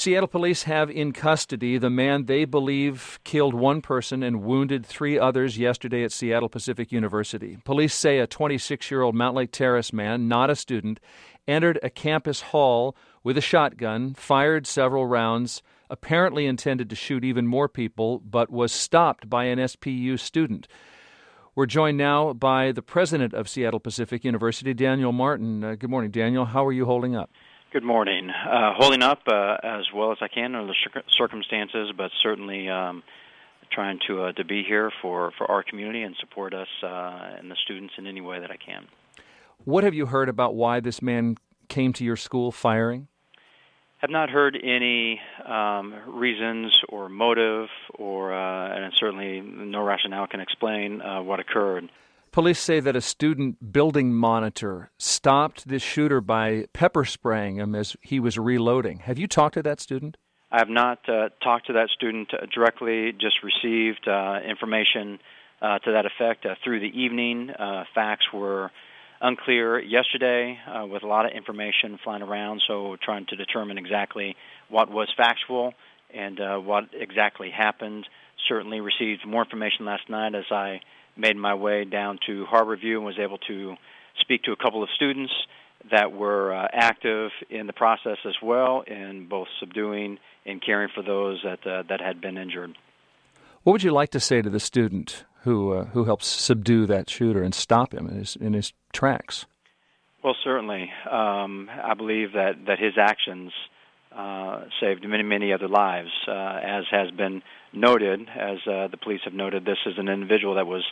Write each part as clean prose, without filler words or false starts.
Seattle police have in custody the man they believe killed one person and wounded three others yesterday at Seattle Pacific University. Police say a 26-year-old Mount Lake Terrace man, not a student, entered a campus hall with a shotgun, fired several rounds, apparently intended to shoot even more people, but was stopped by an SPU student. We're joined now by the president of Seattle Pacific University, Daniel Martin. Good morning, Daniel. How are you holding up? Good morning. Holding up as well as I can under the circumstances, but certainly trying to be here for our community and support us and the students in any way that I can. What have you heard about why this man came to your school firing? Have not heard any reasons or motive, and certainly no rationale can explain what occurred. Police say that a student building monitor stopped this shooter by pepper spraying him as he was reloading. Have you talked to that student? I have not talked to that student directly, just received information to that effect through the evening. Facts were unclear yesterday with a lot of information flying around, so trying to determine exactly what was factual and what exactly happened. Certainly received more information last night as I made my way down to Harborview and was able to speak to a couple of students that were active in the process as well in both subduing and caring for those that had been injured. What would you like to say to the student who helps subdue that shooter and stop him in his tracks? Well, certainly. I believe that his actions saved many, many other lives. As has been noted, as the police have noted, this is an individual that was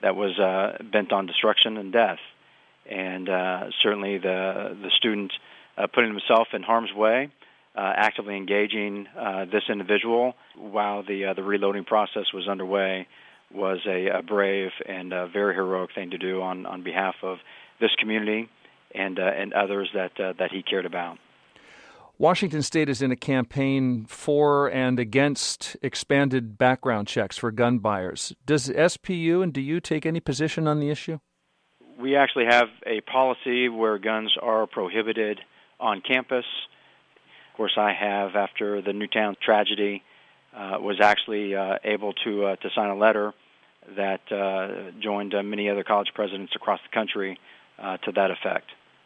bent on destruction and death. And certainly the student putting himself in harm's way, actively engaging this individual while the reloading process was underway was a brave and a very heroic thing to do on behalf of this community and others that he cared about. Washington State is in a campaign for and against expanded background checks for gun buyers. Does SPU and do you take any position on the issue? We actually have a policy where guns are prohibited on campus. Of course, I have, after the Newtown tragedy, was actually able to sign a letter that joined many other college presidents across the country to that effect.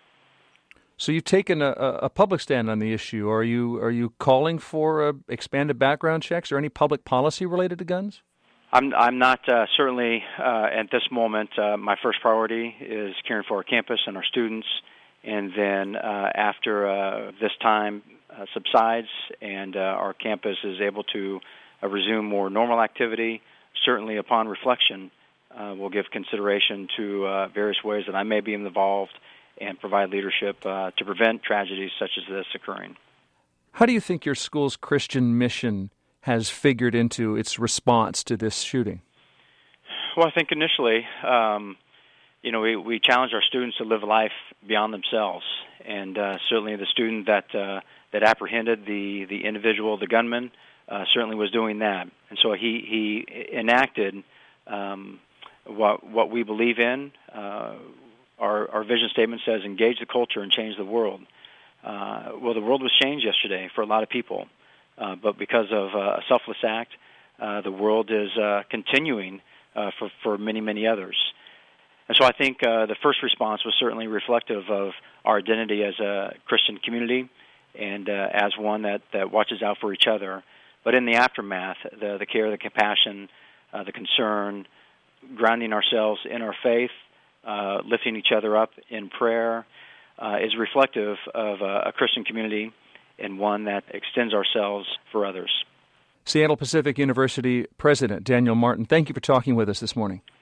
So you've taken a public stand on the issue. Are you calling for expanded background checks or any public policy related to guns? I'm not certainly at this moment. My first priority is caring for our campus and our students, and then after this time subsides and our campus is able to resume more normal activity, certainly upon reflection, we'll give consideration to various ways that I may be involved and provide leadership to prevent tragedies such as this occurring. How do you think your school's Christian mission has figured into its response to this shooting? Well, I think initially, we challenge our students to live a life beyond themselves, and certainly the student that apprehended the individual, the gunman, certainly was doing that, and so he enacted what we believe in. Our vision statement says, engage the culture and change the world. Well, the world was changed yesterday for a lot of people, but because of a selfless act, the world is continuing for many, many others. And so I think the first response was certainly reflective of our identity as a Christian community and as one that watches out for each other. But in the aftermath, the care, the compassion, the concern, grounding ourselves in our faith, lifting each other up in prayer is reflective of a Christian community and one that extends ourselves for others. Seattle Pacific University President Daniel Martin, thank you for talking with us this morning.